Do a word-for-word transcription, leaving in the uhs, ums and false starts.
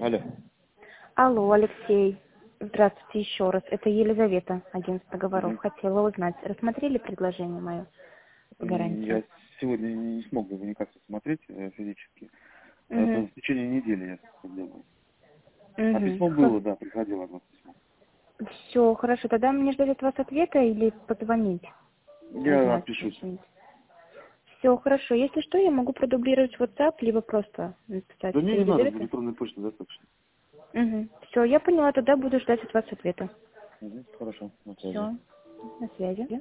Алло. Алло, Алексей. Здравствуйте еще раз. Это Елизавета, агентство договоров. Мгм. Хотела узнать, рассмотрели предложение мое по М, гарантии? Я сегодня не смог бы никак смотреть э, физически. Это Угу. в течение недели я сделаю. А Угу. письмо было, да, приходило от вас письмо. Все, хорошо. Тогда мне ждать от вас ответа или позвонить? Я Узнать отпишусь. что-нибудь. Все, хорошо. Если что, я могу продублировать WhatsApp, либо просто написать. Да мне не надо, в Елизавета? электронной почте достаточно. Угу. Все, я поняла. Тогда буду ждать от вас ответа. Мгм. Хорошо, на связи. Все. На связи.